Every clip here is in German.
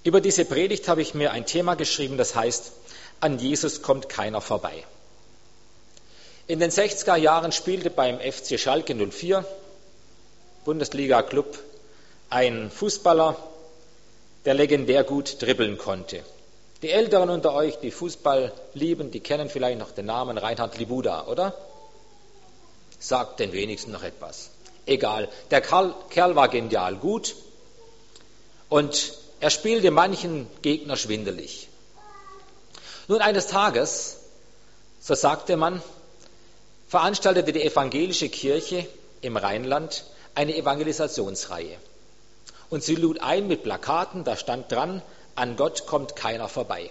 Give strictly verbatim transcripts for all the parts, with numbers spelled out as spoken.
Über diese Predigt habe ich mir ein Thema geschrieben, das heißt, an Jesus kommt keiner vorbei. In den sechziger Jahren spielte beim F C Schalke null vier, Bundesliga-Club, ein Fußballer, der legendär gut dribbeln konnte. Die Älteren unter euch, die Fußball lieben, die kennen vielleicht noch den Namen Reinhard Libuda, oder? Sagt den wenigsten noch etwas. Egal, der Kerl, Kerl war genial gut und er spielte manchen Gegner schwindelig. Nun eines Tages, so sagte man, veranstaltete die evangelische Kirche im Rheinland eine Evangelisationsreihe. Und sie lud ein mit Plakaten, da stand dran, an Gott kommt keiner vorbei.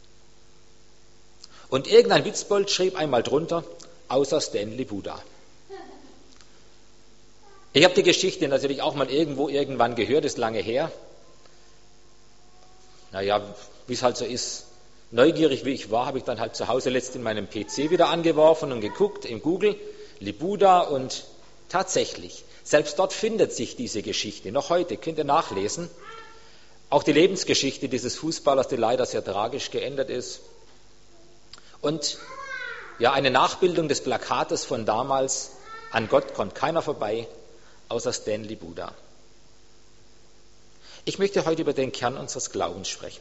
Und irgendein Witzbold schrieb einmal drunter, außer Stanley Buddha. Ich habe die Geschichte natürlich auch mal irgendwo irgendwann gehört, ist lange her. Naja, wie es halt so ist, neugierig wie ich war, habe ich dann halt zu Hause letzt in meinem P C wieder angeworfen und geguckt in Google, Libuda, und tatsächlich, selbst dort findet sich diese Geschichte. Noch heute könnt ihr nachlesen. Auch die Lebensgeschichte dieses Fußballers, die leider sehr tragisch geendet ist. Und ja, eine Nachbildung des Plakates von damals, an Gott kommt keiner vorbei, außer Stanley Buddha. Ich möchte heute über den Kern unseres Glaubens sprechen.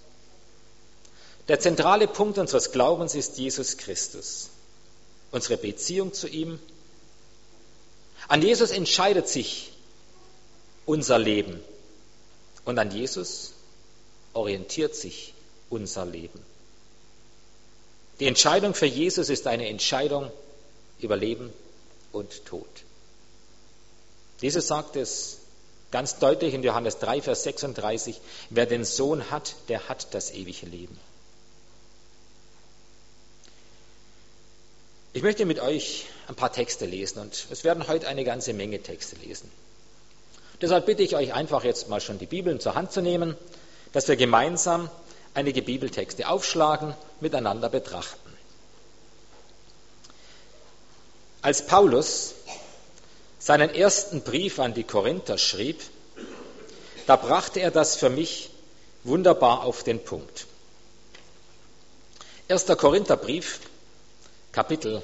Der zentrale Punkt unseres Glaubens ist Jesus Christus, unsere Beziehung zu ihm. An Jesus entscheidet sich unser Leben und an Jesus orientiert sich unser Leben. Die Entscheidung für Jesus ist eine Entscheidung über Leben und Tod. Jesus sagt es ganz deutlich in Johannes drei, Vers sechsunddreißig, wer den Sohn hat, der hat das ewige Leben. Ich möchte mit euch ein paar Texte lesen und es werden heute eine ganze Menge Texte lesen. Deshalb bitte ich euch einfach jetzt mal schon die Bibeln zur Hand zu nehmen, dass wir gemeinsam einige Bibeltexte aufschlagen, miteinander betrachten. Als Paulus seinen ersten Brief an die Korinther schrieb, da brachte er das für mich wunderbar auf den Punkt. Erster Korintherbrief, Kapitel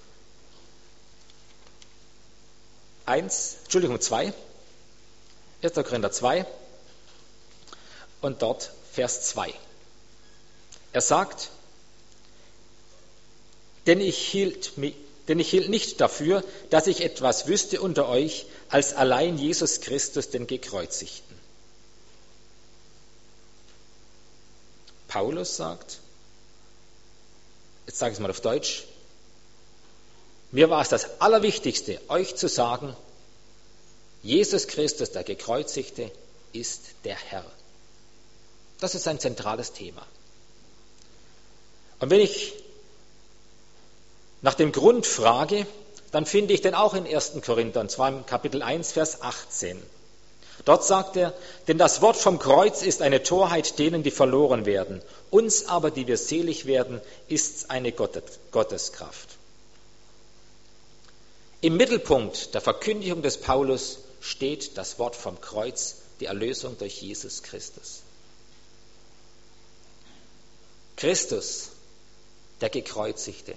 eins, Entschuldigung, zwei, erster Korinther zwei und dort Vers zwei. Er sagt, denn ich hielt mich Denn ich hielt nicht dafür, dass ich etwas wüsste unter euch, als allein Jesus Christus, den Gekreuzigten. Paulus sagt, jetzt sage ich es mal auf Deutsch, mir war es das Allerwichtigste, euch zu sagen, Jesus Christus, der Gekreuzigte, ist der Herr. Das ist ein zentrales Thema. Und wenn ich nach dem Grund frage, dann finde ich den auch in ersten Korinther, und zwar im Kapitel eins, Vers achtzehn. Dort sagt er, denn das Wort vom Kreuz ist eine Torheit denen, die verloren werden. Uns aber, die wir selig werden, ist eine Gotteskraft. Im Mittelpunkt der Verkündigung des Paulus steht das Wort vom Kreuz, die Erlösung durch Jesus Christus. Christus, der Gekreuzigte.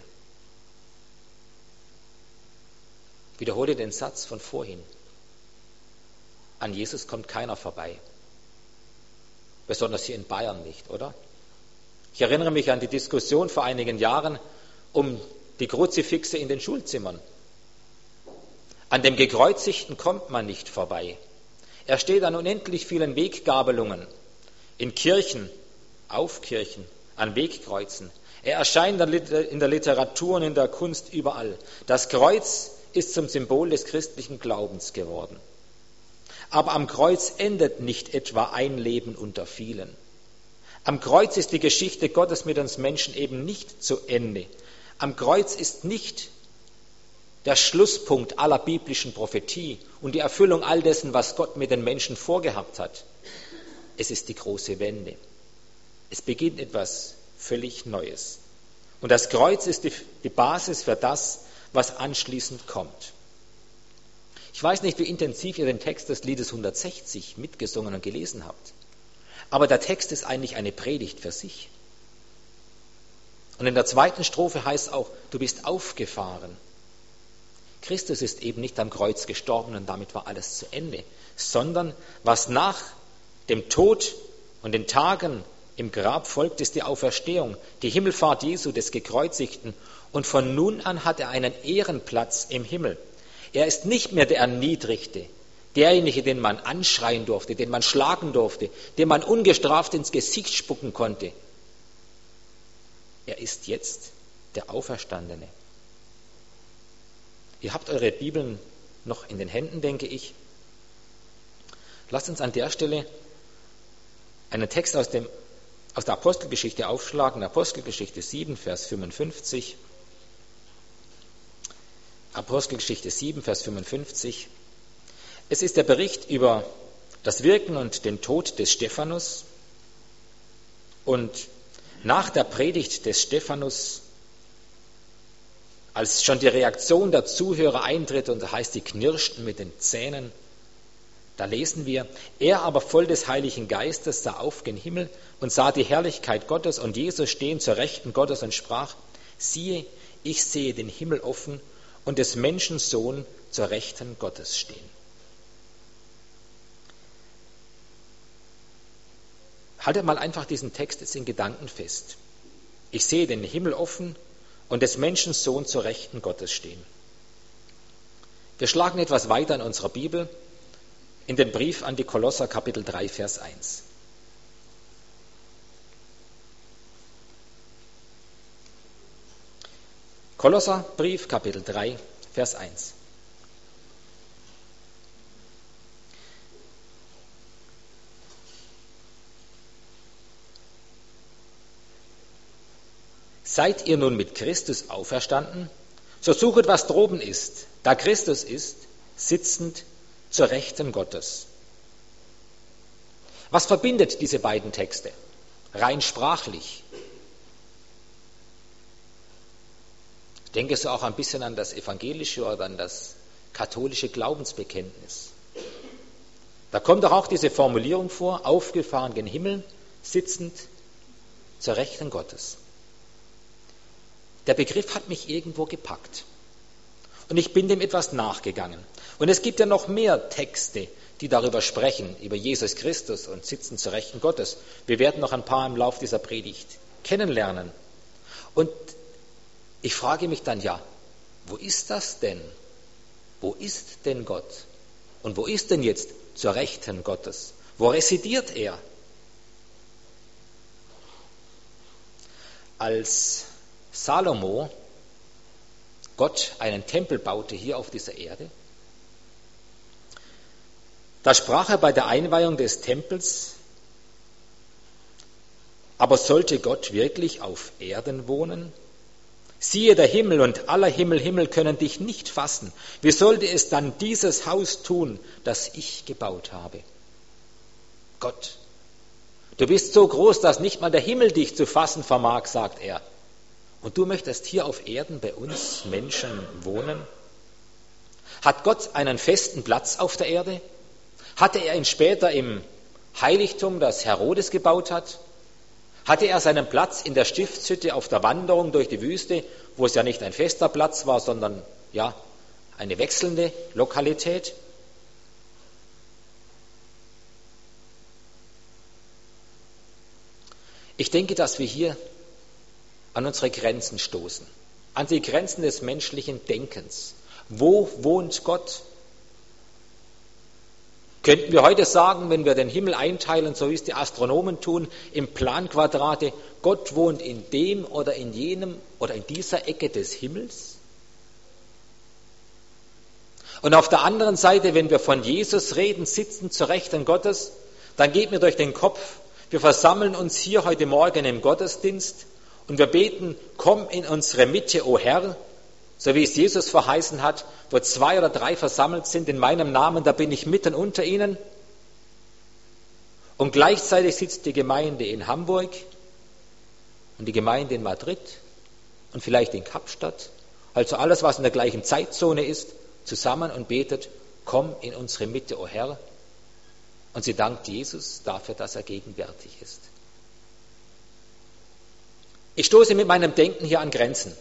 Wiederhole den Satz von vorhin. An Jesus kommt keiner vorbei. Besonders hier in Bayern nicht, oder? Ich erinnere mich an die Diskussion vor einigen Jahren um die Kruzifixe in den Schulzimmern. An dem Gekreuzigten kommt man nicht vorbei. Er steht an unendlich vielen Weggabelungen, in Kirchen, auf Kirchen, an Wegkreuzen. Er erscheint in der Literatur und in der Kunst überall. Das Kreuz ist zum Symbol des christlichen Glaubens geworden. Aber am Kreuz endet nicht etwa ein Leben unter vielen. Am Kreuz ist die Geschichte Gottes mit uns Menschen eben nicht zu Ende. Am Kreuz ist nicht der Schlusspunkt aller biblischen Prophetie und die Erfüllung all dessen, was Gott mit den Menschen vorgehabt hat. Es ist die große Wende. Es beginnt etwas völlig Neues. Und das Kreuz ist die, die Basis für das, was anschließend kommt. Ich weiß nicht, wie intensiv ihr den Text des Liedes hundertsechzig mitgesungen und gelesen habt. Aber der Text ist eigentlich eine Predigt für sich. Und in der zweiten Strophe heißt es auch, du bist aufgefahren. Christus ist eben nicht am Kreuz gestorben und damit war alles zu Ende, sondern was nach dem Tod und den Tagen im Grab folgt, ist die Auferstehung, die Himmelfahrt Jesu, des Gekreuzigten. Und von nun an hat er einen Ehrenplatz im Himmel. Er ist nicht mehr der Erniedrigte, derjenige, den man anschreien durfte, den man schlagen durfte, dem man ungestraft ins Gesicht spucken konnte. Er ist jetzt der Auferstandene. Ihr habt eure Bibeln noch in den Händen, denke ich. Lasst uns an der Stelle einen Text aus, dem, aus der Apostelgeschichte aufschlagen, Apostelgeschichte sieben, Vers fünfundfünfzig. Apostelgeschichte sieben, Vers fünfundfünfzig. Es ist der Bericht über das Wirken und den Tod des Stephanus. Und nach der Predigt des Stephanus, als schon die Reaktion der Zuhörer eintritt und da heißt, die knirschten mit den Zähnen, da lesen wir, er aber voll des Heiligen Geistes sah auf gen Himmel und sah die Herrlichkeit Gottes und Jesus stehen zur Rechten Gottes und sprach, siehe, ich sehe den Himmel offen und des Menschen Sohn zur Rechten Gottes stehen. Haltet mal einfach diesen Text jetzt in Gedanken fest. Ich sehe den Himmel offen und des Menschen Sohn zur Rechten Gottes stehen. Wir schlagen etwas weiter in unserer Bibel, in den Brief an die Kolosser, Kapitel drei, Vers eins. Kolosserbrief, Kapitel drei, Vers eins. Seid ihr nun mit Christus auferstanden, so suchet, was droben ist, da Christus ist, sitzend zur Rechten Gottes. Was verbindet diese beiden Texte? Rein sprachlich. Ich denke so auch ein bisschen an das evangelische oder an das katholische Glaubensbekenntnis. Da kommt doch auch diese Formulierung vor, aufgefahren gen Himmel, sitzend zur Rechten Gottes. Der Begriff hat mich irgendwo gepackt. Und ich bin dem etwas nachgegangen. Und es gibt ja noch mehr Texte, die darüber sprechen, über Jesus Christus und sitzen zur Rechten Gottes. Wir werden noch ein paar im Lauf dieser Predigt kennenlernen. Und ich frage mich dann, ja, wo ist das denn? Wo ist denn Gott? Und wo ist denn jetzt zur Rechten Gottes? Wo residiert er? Als Salomo Gott einen Tempel baute hier auf dieser Erde, da sprach er bei der Einweihung des Tempels, aber sollte Gott wirklich auf Erden wohnen? Siehe, der Himmel und aller Himmel, Himmel können dich nicht fassen. Wie sollte es dann dieses Haus tun, das ich gebaut habe? Gott, du bist so groß, dass nicht mal der Himmel dich zu fassen vermag, sagt er. Und du möchtest hier auf Erden bei uns Menschen wohnen? Hat Gott einen festen Platz auf der Erde? Hatte er ihn später im Heiligtum, das Herodes gebaut hat? Hatte er seinen Platz in der Stiftshütte auf der Wanderung durch die Wüste, wo es ja nicht ein fester Platz war, sondern ja eine wechselnde Lokalität? Ich denke, dass wir hier an unsere Grenzen stoßen, an die Grenzen des menschlichen Denkens. Wo wohnt Gott? Könnten wir heute sagen, wenn wir den Himmel einteilen, so wie es die Astronomen tun, im Planquadrate, Gott wohnt in dem oder in jenem oder in dieser Ecke des Himmels? Und auf der anderen Seite, wenn wir von Jesus reden, sitzen zur Rechten Gottes, dann geht mir durch den Kopf, wir versammeln uns hier heute Morgen im Gottesdienst und wir beten, komm in unsere Mitte, o Herr, so wie es Jesus verheißen hat, wo zwei oder drei versammelt sind in meinem Namen, da bin ich mitten unter ihnen. Und gleichzeitig sitzt die Gemeinde in Hamburg und die Gemeinde in Madrid und vielleicht in Kapstadt, also alles, was in der gleichen Zeitzone ist, zusammen und betet, komm in unsere Mitte, o Herr. Und sie dankt Jesus dafür, dass er gegenwärtig ist. Ich stoße mit meinem Denken hier an Grenzen.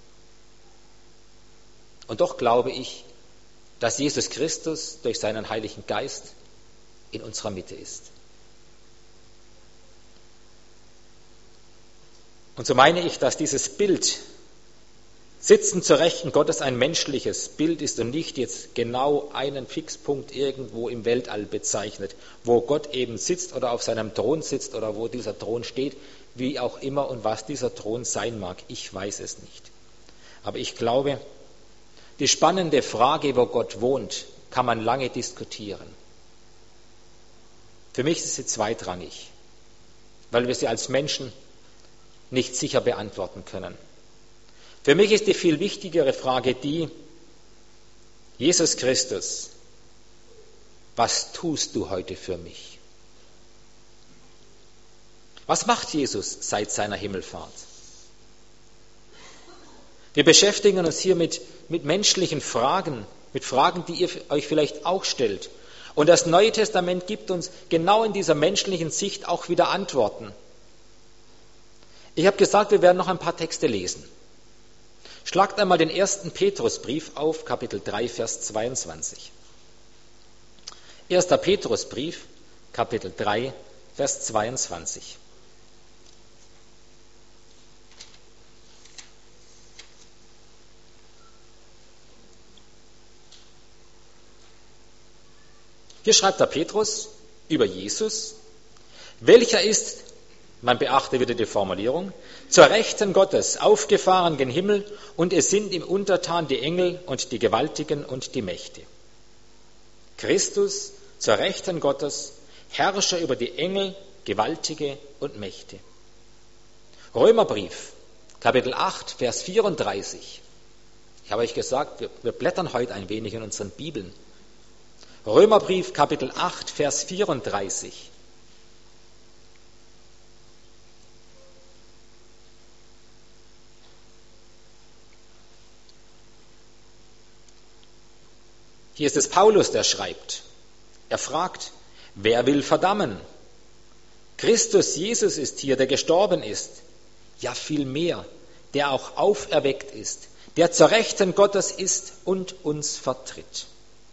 Und doch glaube ich, dass Jesus Christus durch seinen Heiligen Geist in unserer Mitte ist. Und so meine ich, dass dieses Bild, Sitzen zur Rechten Gottes, ein menschliches Bild ist und nicht jetzt genau einen Fixpunkt irgendwo im Weltall bezeichnet, wo Gott eben sitzt oder auf seinem Thron sitzt oder wo dieser Thron steht, wie auch immer und was dieser Thron sein mag. Ich weiß es nicht. Aber ich glaube, die spannende Frage, wo Gott wohnt, kann man lange diskutieren. Für mich ist sie zweitrangig, weil wir sie als Menschen nicht sicher beantworten können. Für mich ist die viel wichtigere Frage die, Jesus Christus, was tust du heute für mich? Was macht Jesus seit seiner Himmelfahrt? Wir beschäftigen uns hier mit, mit menschlichen Fragen, mit Fragen, die ihr euch vielleicht auch stellt. Und das Neue Testament gibt uns genau in dieser menschlichen Sicht auch wieder Antworten. Ich habe gesagt, wir werden noch ein paar Texte lesen. Schlagt einmal den ersten Petrusbrief auf, Kapitel drei, Vers zweiundzwanzig. Erster Petrusbrief, Kapitel drei, Vers zweiundzwanzig. Hier schreibt der Petrus über Jesus, welcher ist, man beachte wieder die Formulierung, zur Rechten Gottes aufgefahren gen Himmel, und es sind ihm untertan die Engel und die Gewaltigen und die Mächte. Christus zur Rechten Gottes, Herrscher über die Engel, Gewaltige und Mächte. Römerbrief, Kapitel acht, Vers vierunddreißig. Ich habe euch gesagt, wir, wir blättern heute ein wenig in unseren Bibeln. Römerbrief, Kapitel acht, Vers vierunddreißig. Hier ist es Paulus, der schreibt. Er fragt, wer will verdammen? Christus Jesus ist hier, der gestorben ist. Ja, viel mehr, der auch auferweckt ist, der zur Rechten Gottes ist und uns vertritt.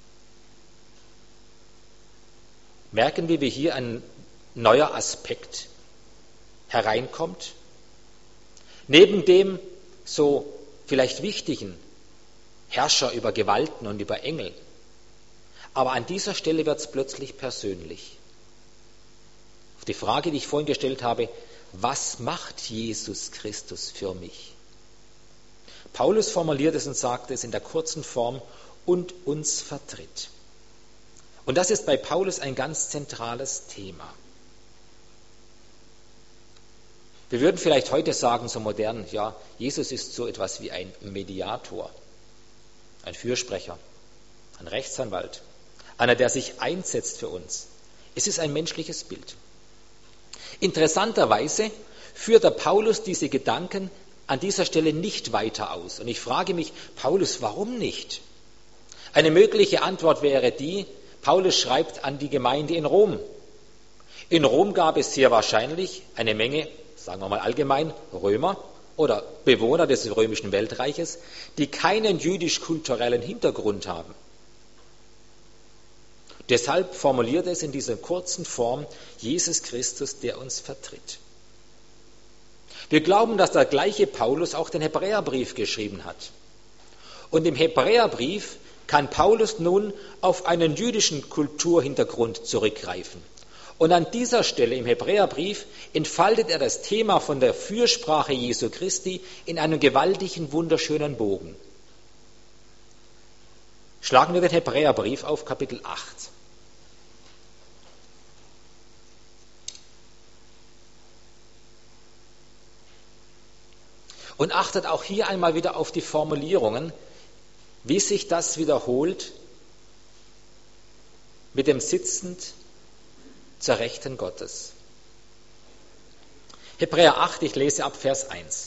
Merken wir, wie hier ein neuer Aspekt hereinkommt? Neben dem so vielleicht wichtigen Herrscher über Gewalten und über Engel. Aber an dieser Stelle wird es plötzlich persönlich. Auf die Frage, die ich vorhin gestellt habe, was macht Jesus Christus für mich? Paulus formuliert es und sagt es in der kurzen Form, und uns vertritt. Und das ist bei Paulus ein ganz zentrales Thema. Wir würden vielleicht heute sagen, so modern, ja, Jesus ist so etwas wie ein Mediator, ein Fürsprecher, ein Rechtsanwalt, einer, der sich einsetzt für uns. Es ist ein menschliches Bild. Interessanterweise führt der Paulus diese Gedanken an dieser Stelle nicht weiter aus. Und ich frage mich, Paulus, warum nicht? Eine mögliche Antwort wäre die, Paulus schreibt an die Gemeinde in Rom. In Rom gab es sehr wahrscheinlich eine Menge, sagen wir mal allgemein, Römer oder Bewohner des römischen Weltreiches, die keinen jüdisch-kulturellen Hintergrund haben. Deshalb formuliert es in dieser kurzen Form Jesus Christus, der uns vertritt. Wir glauben, dass der gleiche Paulus auch den Hebräerbrief geschrieben hat. Und im Hebräerbrief kann Paulus nun auf einen jüdischen Kulturhintergrund zurückgreifen. Und an dieser Stelle im Hebräerbrief entfaltet er das Thema von der Fürsprache Jesu Christi in einem gewaltigen, wunderschönen Bogen. Schlagen wir den Hebräerbrief auf, Kapitel acht. Und achtet auch hier einmal wieder auf die Formulierungen, wie sich das wiederholt mit dem Sitzend zur Rechten Gottes. Hebräer acht, ich lese ab Vers eins.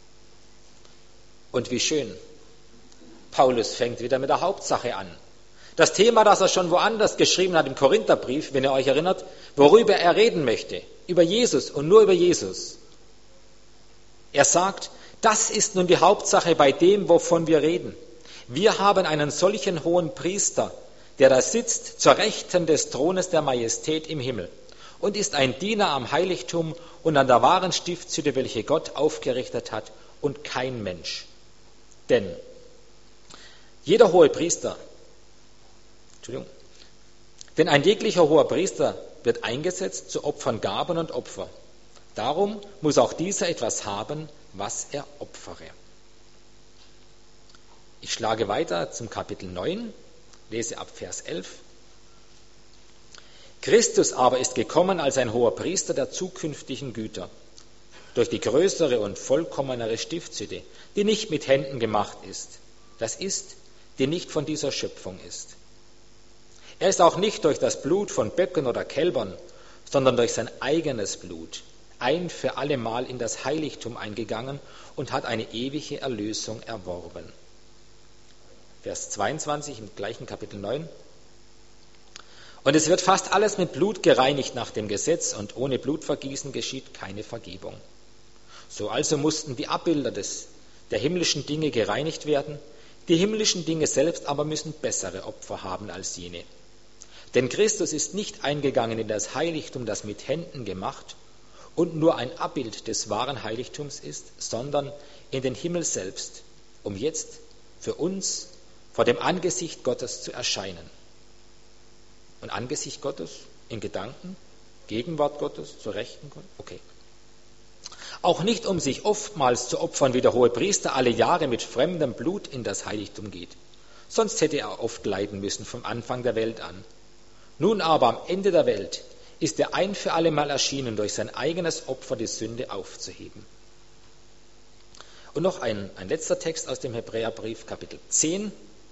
Und wie schön, Paulus fängt wieder mit der Hauptsache an. Das Thema, das er schon woanders geschrieben hat im Korintherbrief, wenn ihr euch erinnert, worüber er reden möchte, über Jesus und nur über Jesus. Er sagt, das ist nun die Hauptsache bei dem, wovon wir reden. Wir haben einen solchen hohen Priester, der da sitzt zur Rechten des Thrones der Majestät im Himmel und ist ein Diener am Heiligtum und an der wahren Stiftshütte, welche Gott aufgerichtet hat und kein Mensch. Denn jeder hohe Priester, Entschuldigung, denn ein jeglicher hoher Priester wird eingesetzt zu Opfern Gaben und Opfer. Darum muss auch dieser etwas haben, was er opfere. Ich schlage weiter zum Kapitel neun, lese ab Vers elf. Christus aber ist gekommen als ein hoher Priester der zukünftigen Güter, durch die größere und vollkommenere Stiftshütte, die nicht mit Händen gemacht ist, das ist, die nicht von dieser Schöpfung ist. Er ist auch nicht durch das Blut von Böcken oder Kälbern, sondern durch sein eigenes Blut ein für allemal in das Heiligtum eingegangen und hat eine ewige Erlösung erworben. Vers zweiundzwanzig im gleichen Kapitel neun. Und es wird fast alles mit Blut gereinigt nach dem Gesetz, und ohne Blutvergießen geschieht keine Vergebung. So also mussten die Abbilder des, der himmlischen Dinge gereinigt werden, die himmlischen Dinge selbst aber müssen bessere Opfer haben als jene. Denn Christus ist nicht eingegangen in das Heiligtum, das mit Händen gemacht und nur ein Abbild des wahren Heiligtums ist, sondern in den Himmel selbst, um jetzt für uns vor dem Angesicht Gottes zu erscheinen. Und Angesicht Gottes in Gedanken, Gegenwart Gottes, zur Rechten Gottes, okay. Auch nicht, um sich oftmals zu opfern, wie der hohe Priester alle Jahre mit fremdem Blut in das Heiligtum geht. Sonst hätte er oft leiden müssen vom Anfang der Welt an. Nun aber am Ende der Welt ist er ein für alle Mal erschienen, durch sein eigenes Opfer die Sünde aufzuheben. Und noch ein, ein letzter Text aus dem Hebräerbrief, Kapitel zehn,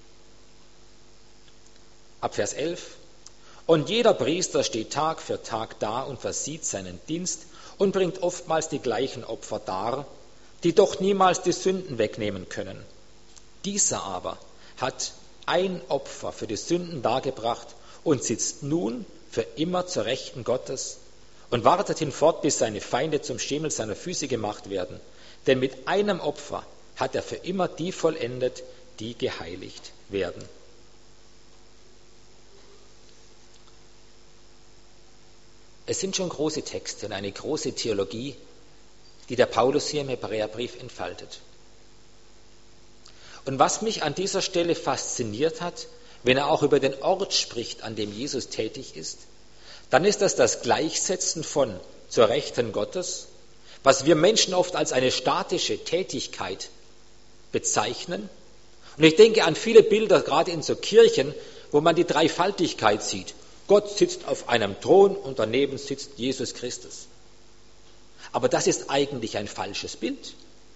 ab Vers elf. Und jeder Priester steht Tag für Tag da und versieht seinen Dienst und bringt oftmals die gleichen Opfer dar, die doch niemals die Sünden wegnehmen können. Dieser aber hat ein Opfer für die Sünden dargebracht und sitzt nun für immer zur Rechten Gottes und wartet hinfort, bis seine Feinde zum Schemel seiner Füße gemacht werden. Denn mit einem Opfer hat er für immer die vollendet, die geheiligt werden. Es sind schon große Texte und eine große Theologie, die der Paulus hier im Hebräerbrief entfaltet. Und was mich an dieser Stelle fasziniert hat, wenn er auch über den Ort spricht, an dem Jesus tätig ist, dann ist das das Gleichsetzen von zur Rechten Gottes, was wir Menschen oft als eine statische Tätigkeit bezeichnen. Und ich denke an viele Bilder, gerade in so Kirchen, wo man die Dreifaltigkeit sieht. Gott sitzt auf einem Thron und daneben sitzt Jesus Christus. Aber das ist eigentlich ein falsches Bild.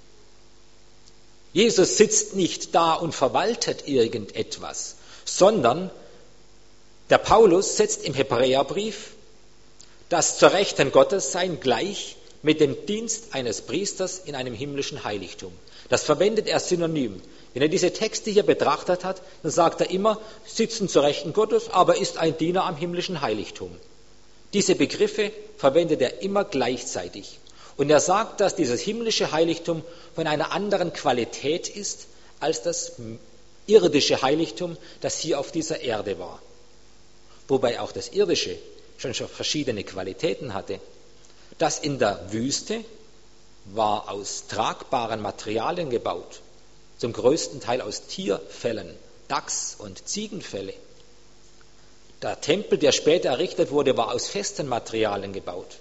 Jesus sitzt nicht da und verwaltet irgendetwas, sondern der Paulus setzt im Hebräerbrief das zur Rechten Gottes sein gleich mit dem Dienst eines Priesters in einem himmlischen Heiligtum. Das verwendet er synonym. Wenn er diese Texte hier betrachtet hat, dann sagt er immer, sitzen zur Rechten Gottes, aber ist ein Diener am himmlischen Heiligtum. Diese Begriffe verwendet er immer gleichzeitig. Und er sagt, dass dieses himmlische Heiligtum von einer anderen Qualität ist als das irdische Heiligtum, das hier auf dieser Erde war. Wobei auch das irdische schon schon verschiedene Qualitäten hatte. Das in der Wüste war aus tragbaren Materialien gebaut, zum größten Teil aus Tierfellen, Dachs- und Ziegenfelle. Der Tempel, der später errichtet wurde, war aus festen Materialien gebaut.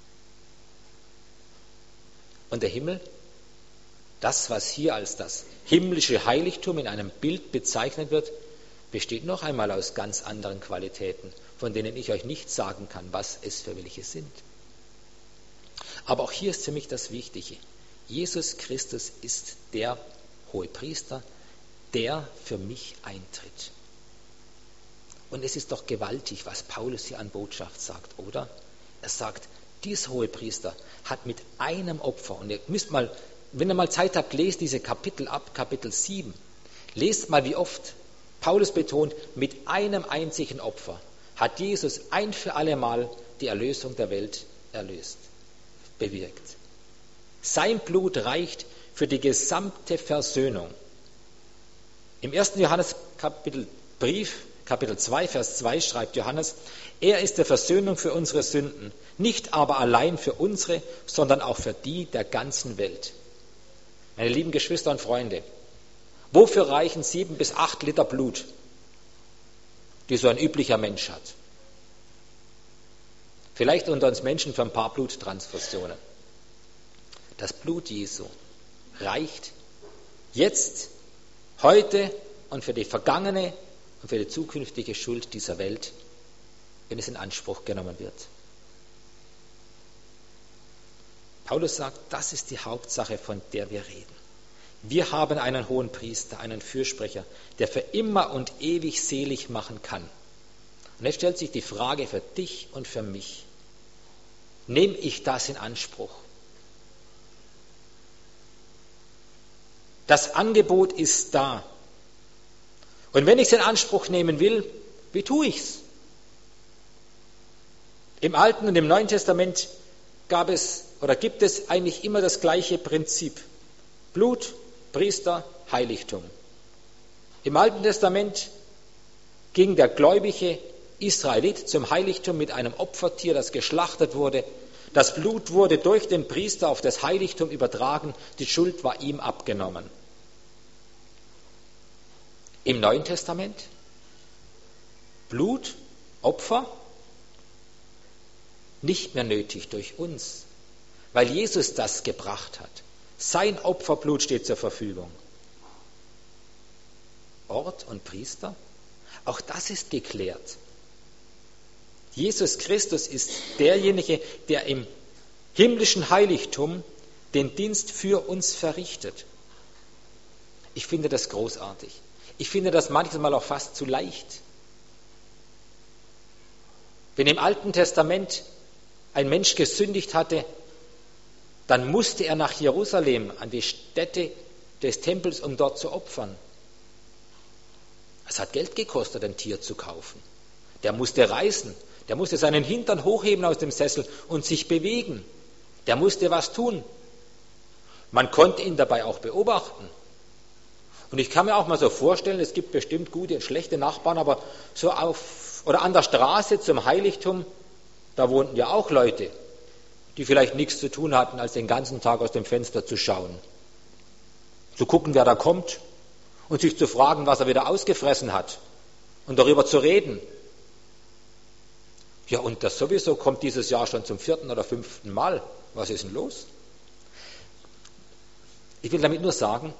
Und der Himmel, das, was hier als das himmlische Heiligtum in einem Bild bezeichnet wird, besteht noch einmal aus ganz anderen Qualitäten, von denen ich euch nicht sagen kann, was es für welche sind. Aber auch hier ist für mich das Wichtige. Jesus Christus ist der Hohepriester, der für mich eintritt. Und es ist doch gewaltig, was Paulus hier an Botschaft sagt, oder? Er sagt, dieser Hohepriester hat mit einem Opfer, und ihr müsst mal, wenn ihr mal Zeit habt, lest diese Kapitel ab, Kapitel sieben. Lest mal, wie oft Paulus betont, mit einem einzigen Opfer hat Jesus ein für alle Mal die Erlösung der Welt erlöst, bewirkt. Sein Blut reicht für die gesamte Versöhnung. Im ersten Johannes-Brief, Kapitel zwei, Vers zwei schreibt Johannes, er ist der Versöhnung für unsere Sünden, nicht aber allein für unsere, sondern auch für die der ganzen Welt. Meine lieben Geschwister und Freunde, wofür reichen sieben bis acht Liter Blut, die so ein üblicher Mensch hat? Vielleicht unter uns Menschen für ein paar Bluttransfusionen. Das Blut Jesu reicht jetzt, heute und für die vergangene und für die zukünftige Schuld dieser Welt, wenn es in Anspruch genommen wird. Paulus sagt, das ist die Hauptsache, von der wir reden. Wir haben einen hohen Priester, einen Fürsprecher, der für immer und ewig selig machen kann. Und jetzt stellt sich die Frage für dich und für mich, nehme ich das in Anspruch? Das Angebot ist da. Und wenn ich es in Anspruch nehmen will, wie tue ich es? Im Alten und im Neuen Testament gab es oder gibt es eigentlich immer das gleiche Prinzip. Blut, Priester, Heiligtum. Im Alten Testament ging der gläubige Israelit zum Heiligtum mit einem Opfertier, das geschlachtet wurde. Das Blut wurde durch den Priester auf das Heiligtum übertragen. Die Schuld war ihm abgenommen. Im Neuen Testament Blut, Opfer, nicht mehr nötig durch uns, weil Jesus das gebracht hat. Sein Opferblut steht zur Verfügung. Ort und Priester, auch das ist geklärt. Jesus Christus ist derjenige, der im himmlischen Heiligtum den Dienst für uns verrichtet. Ich finde das großartig. Ich finde das manchmal auch fast zu leicht. Wenn im Alten Testament ein Mensch gesündigt hatte, dann musste er nach Jerusalem, an die Stätte des Tempels, um dort zu opfern. Es hat Geld gekostet, ein Tier zu kaufen. Der musste reisen, der musste seinen Hintern hochheben aus dem Sessel und sich bewegen. Der musste was tun. Man konnte ihn dabei auch beobachten. Und ich kann mir auch mal so vorstellen, es gibt bestimmt gute und schlechte Nachbarn, aber so auf oder an der Straße zum Heiligtum, da wohnten ja auch Leute, die vielleicht nichts zu tun hatten, als den ganzen Tag aus dem Fenster zu schauen. Zu gucken, wer da kommt und sich zu fragen, was er wieder ausgefressen hat und darüber zu reden. Ja, und das sowieso kommt dieses Jahr schon zum vierten oder fünften Mal. Was ist denn los? Ich will damit nur sagen,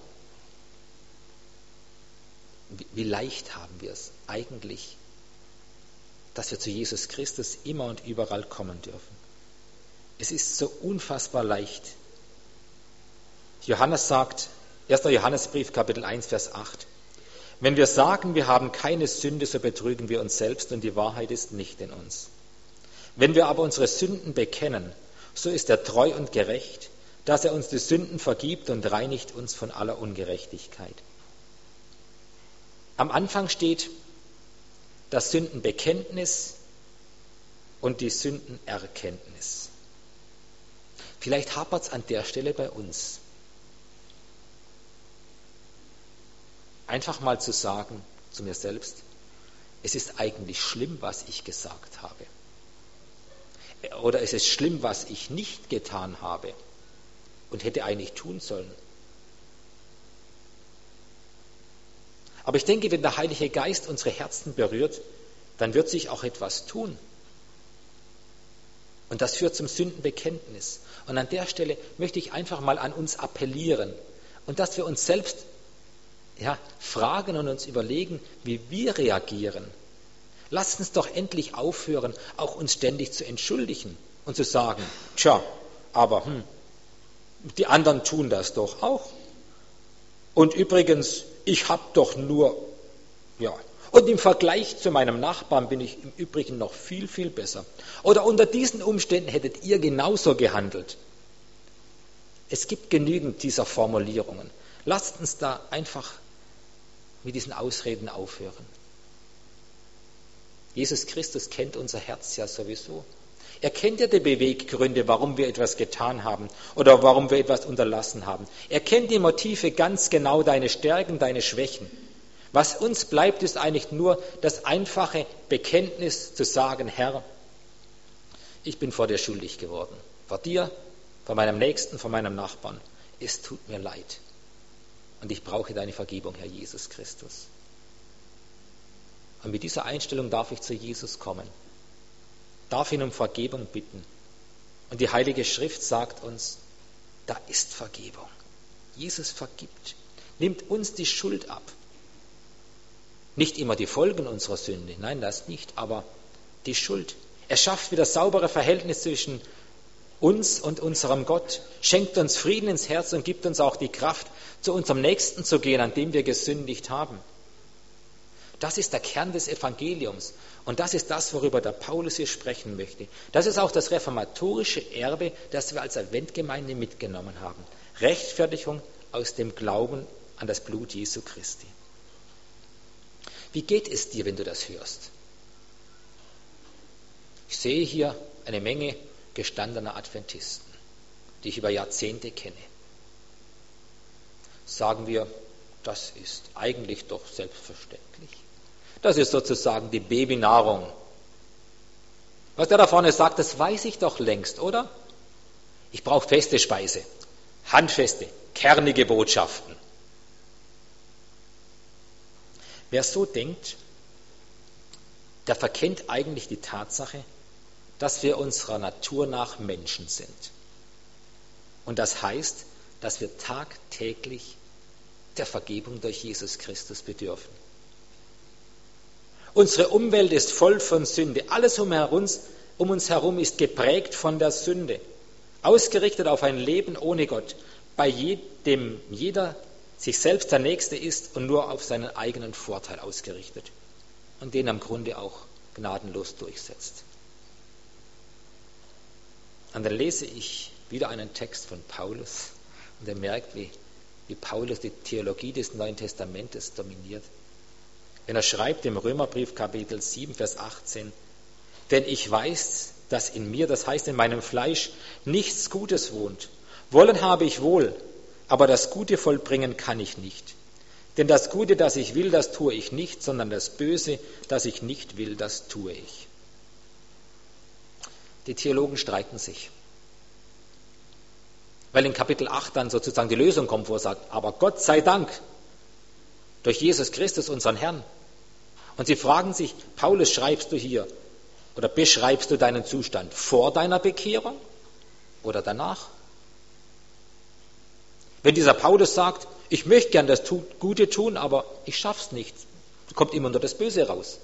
wie leicht haben wir es eigentlich, dass wir zu Jesus Christus immer und überall kommen dürfen. Es ist so unfassbar leicht. Johannes sagt, erster Johannesbrief, Kapitel eins, Vers acht, wenn wir sagen, wir haben keine Sünde, so betrügen wir uns selbst und die Wahrheit ist nicht in uns. Wenn wir aber unsere Sünden bekennen, so ist er treu und gerecht, dass er uns die Sünden vergibt und reinigt uns von aller Ungerechtigkeit. Am Anfang steht das Sündenbekenntnis und die Sündenerkenntnis. Vielleicht hapert es an der Stelle bei uns. Einfach mal zu sagen zu mir selbst, es ist eigentlich schlimm, was ich gesagt habe. Oder es ist schlimm, was ich nicht getan habe und hätte eigentlich tun sollen. Aber ich denke, wenn der Heilige Geist unsere Herzen berührt, dann wird sich auch etwas tun. Und das führt zum Sündenbekenntnis. Und an der Stelle möchte ich einfach mal an uns appellieren und dass wir uns selbst ja, fragen und uns überlegen, wie wir reagieren. Lasst uns doch endlich aufhören, auch uns ständig zu entschuldigen und zu sagen, tja, aber hm, die anderen tun das doch auch. Und übrigens, ich habe doch nur, ja, und im Vergleich zu meinem Nachbarn bin ich im Übrigen noch viel, viel besser. Oder unter diesen Umständen hättet ihr genauso gehandelt. Es gibt genügend dieser Formulierungen. Lasst uns da einfach mit diesen Ausreden aufhören. Jesus Christus kennt unser Herz ja sowieso. Er kennt ja die Beweggründe, warum wir etwas getan haben oder warum wir etwas unterlassen haben. Er kennt die Motive ganz genau, deine Stärken, deine Schwächen. Was uns bleibt, ist eigentlich nur das einfache Bekenntnis zu sagen, Herr, ich bin vor dir schuldig geworden. Vor dir, vor meinem Nächsten, vor meinem Nachbarn. Es tut mir leid. Und ich brauche deine Vergebung, Herr Jesus Christus. Und mit dieser Einstellung darf ich zu Jesus kommen. Darf ihn um Vergebung bitten. Und die Heilige Schrift sagt uns, da ist Vergebung. Jesus vergibt, nimmt uns die Schuld ab. Nicht immer die Folgen unserer Sünde, nein, das nicht, aber die Schuld. Er schafft wieder saubere Verhältnisse zwischen uns und unserem Gott, schenkt uns Frieden ins Herz und gibt uns auch die Kraft, zu unserem Nächsten zu gehen, an dem wir gesündigt haben. Das ist der Kern des Evangeliums. Und das ist das, worüber der Paulus hier sprechen möchte. Das ist auch das reformatorische Erbe, das wir als Adventgemeinde mitgenommen haben. Rechtfertigung aus dem Glauben an das Blut Jesu Christi. Wie geht es dir, wenn du das hörst? Ich sehe hier eine Menge gestandener Adventisten, die ich über Jahrzehnte kenne. Sagen wir, das ist eigentlich doch selbstverständlich. Das ist sozusagen die Babynahrung. Was der da vorne sagt, das weiß ich doch längst, oder? Ich brauche feste Speise, handfeste, kernige Botschaften. Wer so denkt, der verkennt eigentlich die Tatsache, dass wir unserer Natur nach Menschen sind. Und das heißt, dass wir tagtäglich der Vergebung durch Jesus Christus bedürfen. Unsere Umwelt ist voll von Sünde. Alles um uns, um uns herum ist geprägt von der Sünde. Ausgerichtet auf ein Leben ohne Gott, bei jedem jeder sich selbst der Nächste ist und nur auf seinen eigenen Vorteil ausgerichtet und den am Grunde auch gnadenlos durchsetzt. Und dann lese ich wieder einen Text von Paulus und er merkt, wie, wie Paulus die Theologie des Neuen Testamentes dominiert. Wenn er schreibt im Römerbrief Kapitel sieben, Vers achtzehn, denn ich weiß, dass in mir, das heißt in meinem Fleisch, nichts Gutes wohnt. Wollen habe ich wohl, aber das Gute vollbringen kann ich nicht. Denn das Gute, das ich will, das tue ich nicht, sondern das Böse, das ich nicht will, das tue ich. Die Theologen streiten sich. Weil in Kapitel acht dann sozusagen die Lösung kommt, wo er sagt, aber Gott sei Dank, durch Jesus Christus, unseren Herrn. Und sie fragen sich, Paulus, schreibst du hier oder beschreibst du deinen Zustand vor deiner Bekehrung oder danach? Wenn dieser Paulus sagt, ich möchte gern das Gute tun, aber ich schaff's nicht, kommt immer nur das Böse raus.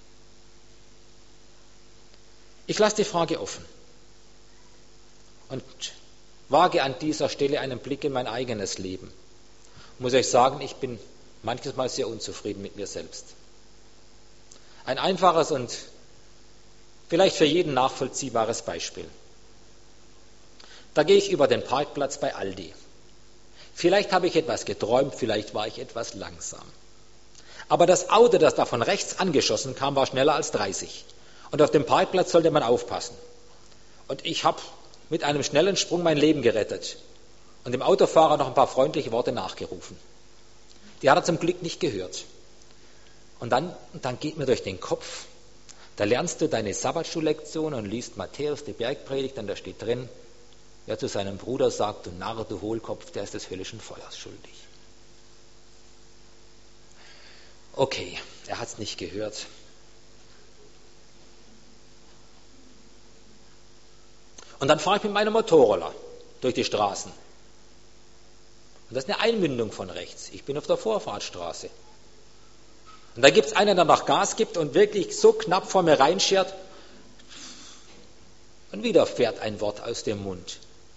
Ich lasse die Frage offen und wage an dieser Stelle einen Blick in mein eigenes Leben. Ich muss euch sagen, ich bin manches Mal sehr unzufrieden mit mir selbst. Ein einfaches und vielleicht für jeden nachvollziehbares Beispiel. Da gehe ich über den Parkplatz bei Aldi. Vielleicht habe ich etwas geträumt, vielleicht war ich etwas langsam. Aber das Auto, das da von rechts angeschossen kam, war schneller als dreißig. Und auf dem Parkplatz sollte man aufpassen. Und ich habe mit einem schnellen Sprung mein Leben gerettet und dem Autofahrer noch ein paar freundliche Worte nachgerufen. Die hat er zum Glück nicht gehört. Und dann, dann geht mir durch den Kopf, da lernst du deine Sabbatschullektion und liest Matthäus, die Bergpredigt, und da steht drin, wer zu seinem Bruder sagt, du Narr, du Hohlkopf, der ist des höllischen Feuers schuldig. Okay, er hat es nicht gehört. Und dann fahre ich mit meinem Motorroller durch die Straßen. Und das ist eine Einmündung von rechts. Ich bin auf der Vorfahrtsstraße. Und da gibt es einen, der noch Gas gibt und wirklich so knapp vor mir reinschert. Und wieder fährt ein Wort aus dem Mund.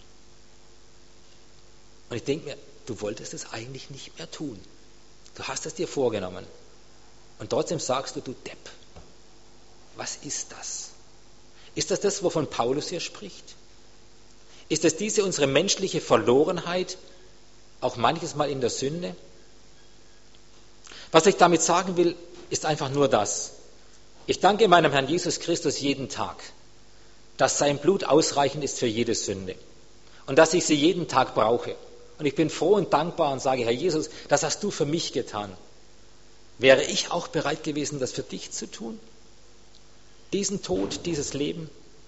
Und ich denke mir, du wolltest es eigentlich nicht mehr tun. Du hast es dir vorgenommen. Und trotzdem sagst du, du Depp. Was ist das? Ist das das, wovon Paulus hier spricht? Ist das diese unsere menschliche Verlorenheit, auch manches Mal in der Sünde? Was ich damit sagen will, ist einfach nur das. Ich danke meinem Herrn Jesus Christus jeden Tag, dass sein Blut ausreichend ist für jede Sünde und dass ich sie jeden Tag brauche. Und ich bin froh und dankbar und sage, Herr Jesus, das hast du für mich getan. Wäre ich auch bereit gewesen, das für dich zu tun? Diesen Tod, dieses Leben?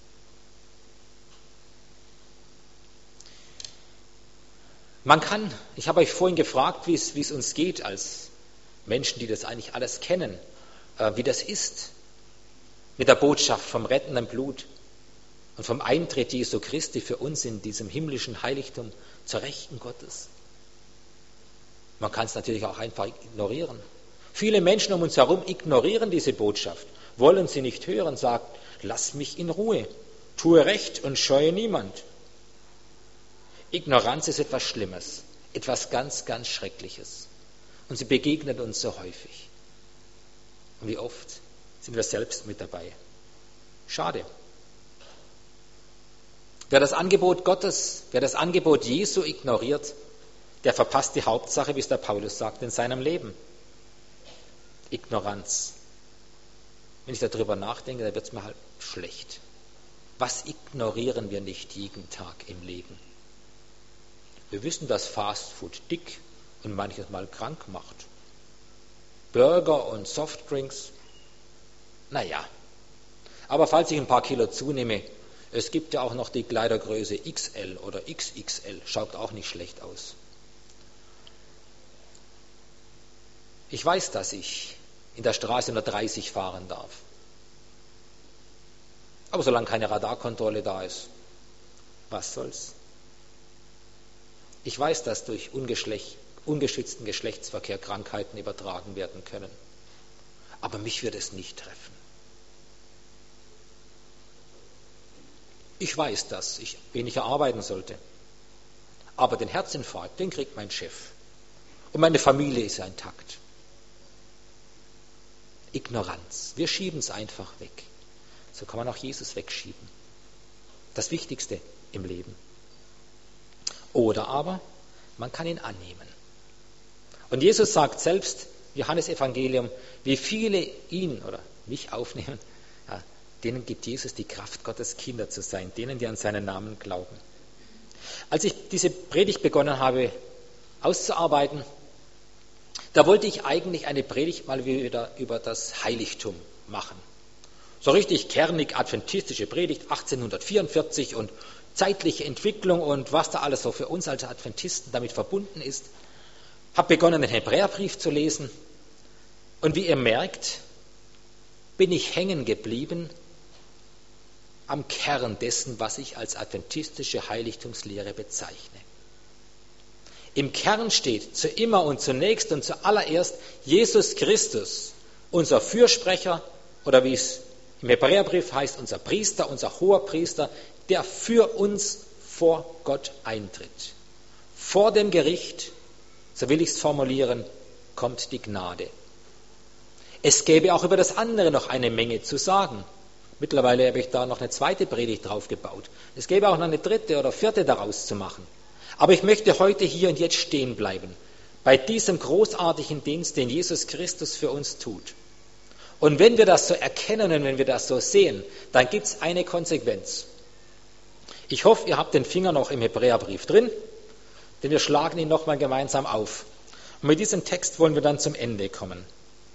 Man kann, ich habe euch vorhin gefragt, wie es, wie es uns geht als Menschen, die das eigentlich alles kennen, äh, wie das ist mit der Botschaft vom rettenden Blut und vom Eintritt Jesu Christi für uns in diesem himmlischen Heiligtum zur Rechten Gottes. Man kann es natürlich auch einfach ignorieren. Viele Menschen um uns herum ignorieren diese Botschaft, wollen sie nicht hören, sagen, lass mich in Ruhe, tue Recht und scheue niemand. Ignoranz ist etwas Schlimmes, etwas ganz, ganz Schreckliches. Und sie begegnet uns so häufig. Und wie oft sind wir selbst mit dabei. Schade. Wer das Angebot Gottes, wer das Angebot Jesu ignoriert, der verpasst die Hauptsache, wie es der Paulus sagt, in seinem Leben. Ignoranz. Wenn ich darüber nachdenke, dann wird es mir halt schlecht. Was ignorieren wir nicht jeden Tag im Leben? Wir wissen, dass Fastfood dick und manches Mal krank macht. Burger und Softdrinks, naja. Aber falls ich ein paar Kilo zunehme, es gibt ja auch noch die Kleidergröße X L oder X X L, schaut auch nicht schlecht aus. Ich weiß, dass ich in der Straße nur dreißig fahren darf. Aber solange keine Radarkontrolle da ist, was soll's? Ich weiß, dass durch ungeschützten Geschlechtsverkehr Krankheiten übertragen werden können. Aber mich wird es nicht treffen. Ich weiß, dass ich weniger arbeiten sollte. Aber den Herzinfarkt, den kriegt mein Chef. Und meine Familie ist ja intakt. Ignoranz. Wir schieben es einfach weg. So kann man auch Jesus wegschieben. Das Wichtigste im Leben. Oder aber, man kann ihn annehmen. Und Jesus sagt selbst, Johannes Evangelium, wie viele ihn oder mich aufnehmen, ja, denen gibt Jesus die Kraft, Gottes Kinder zu sein, denen, die an seinen Namen glauben. Als ich diese Predigt begonnen habe auszuarbeiten, da wollte ich eigentlich eine Predigt mal wieder über das Heiligtum machen. So richtig kernig adventistische Predigt, achtzehnhundertvierundvierzig und zeitliche Entwicklung und was da alles so für uns als Adventisten damit verbunden ist. Habe begonnen, den Hebräerbrief zu lesen. Und wie ihr merkt, bin ich hängen geblieben am Kern dessen, was ich als adventistische Heiligtumslehre bezeichne. Im Kern steht zu immer und zunächst und zuallererst Jesus Christus, unser Fürsprecher oder wie es im Hebräerbrief heißt, unser Priester, unser hoher Priester, der für uns vor Gott eintritt. Vor dem Gericht, so will ich es formulieren, kommt die Gnade. Es gäbe auch über das andere noch eine Menge zu sagen. Mittlerweile habe ich da noch eine zweite Predigt drauf gebaut. Es gäbe auch noch eine dritte oder vierte daraus zu machen. Aber ich möchte heute hier und jetzt stehen bleiben, bei diesem großartigen Dienst, den Jesus Christus für uns tut. Und wenn wir das so erkennen und wenn wir das so sehen, dann gibt es eine Konsequenz. Ich hoffe, ihr habt den Finger noch im Hebräerbrief drin, denn wir schlagen ihn nochmal gemeinsam auf. Und mit diesem Text wollen wir dann zum Ende kommen.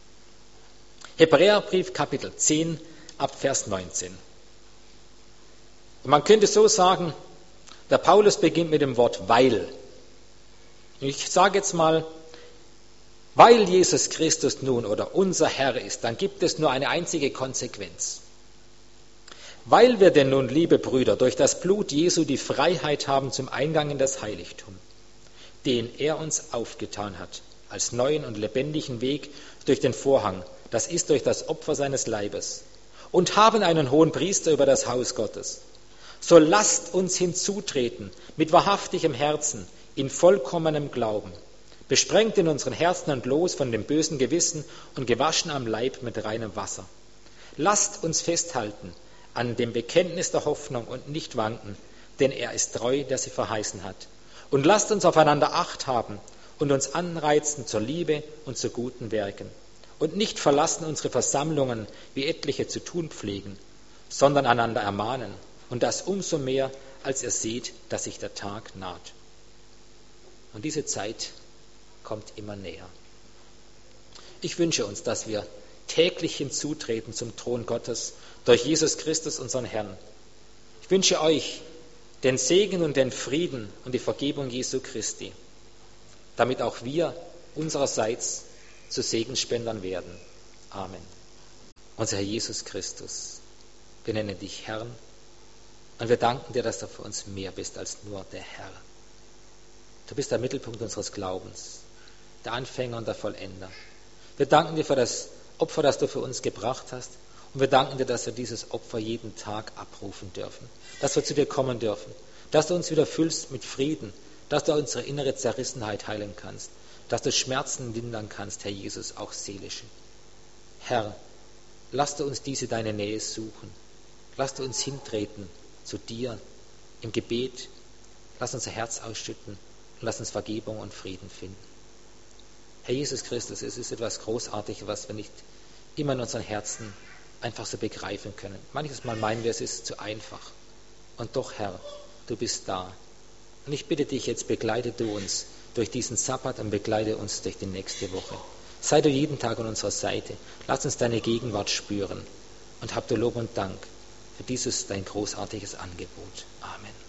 Hebräerbrief Kapitel zehn ab Vers neunzehn. Und man könnte so sagen, der Paulus beginnt mit dem Wort weil. Ich sage jetzt mal, weil Jesus Christus nun oder unser Herr ist, dann gibt es nur eine einzige Konsequenz. Weil wir denn nun, liebe Brüder, durch das Blut Jesu die Freiheit haben zum Eingang in das Heiligtum, den er uns aufgetan hat, als neuen und lebendigen Weg durch den Vorhang, das ist durch das Opfer seines Leibes, und haben einen hohen Priester über das Haus Gottes, so lasst uns hinzutreten mit wahrhaftigem Herzen, in vollkommenem Glauben, besprengt in unseren Herzen und los von dem bösen Gewissen und gewaschen am Leib mit reinem Wasser. Lasst uns festhalten an dem Bekenntnis der Hoffnung und nicht wanken, denn er ist treu, der sie verheißen hat. Und lasst uns aufeinander Acht haben und uns anreizen zur Liebe und zu guten Werken. Und nicht verlassen unsere Versammlungen, wie etliche zu tun pflegen, sondern einander ermahnen. Und das umso mehr, als ihr seht, dass sich der Tag naht. Und diese Zeit kommt immer näher. Ich wünsche uns, dass wir täglich hinzutreten zum Thron Gottes durch Jesus Christus, unseren Herrn. Ich wünsche euch den Segen und den Frieden und die Vergebung Jesu Christi, damit auch wir unsererseits zu Segensspendern werden. Amen. Unser Herr Jesus Christus, wir nennen dich Herrn und wir danken dir, dass du für uns mehr bist als nur der Herr. Du bist der Mittelpunkt unseres Glaubens, der Anfänger und der Vollender. Wir danken dir für das Opfer, das du für uns gebracht hast. Und wir danken dir, dass wir dieses Opfer jeden Tag abrufen dürfen. Dass wir zu dir kommen dürfen. Dass du uns wieder füllst mit Frieden. Dass du unsere innere Zerrissenheit heilen kannst. Dass du Schmerzen lindern kannst, Herr Jesus, auch seelische. Herr, lass du uns diese deine Nähe suchen. Lass du uns hintreten zu dir im Gebet. Lass unser Herz ausschütten und lass uns Vergebung und Frieden finden. Herr Jesus Christus, es ist etwas Großartiges, was wir nicht immer in unseren Herzen einfach so begreifen können. Manches Mal meinen wir, es ist zu einfach. Und doch, Herr, du bist da. Und ich bitte dich jetzt, begleite du uns durch diesen Sabbat und begleite uns durch die nächste Woche. Sei du jeden Tag an unserer Seite. Lass uns deine Gegenwart spüren. Und hab du Lob und Dank für dieses dein großartiges Angebot. Amen.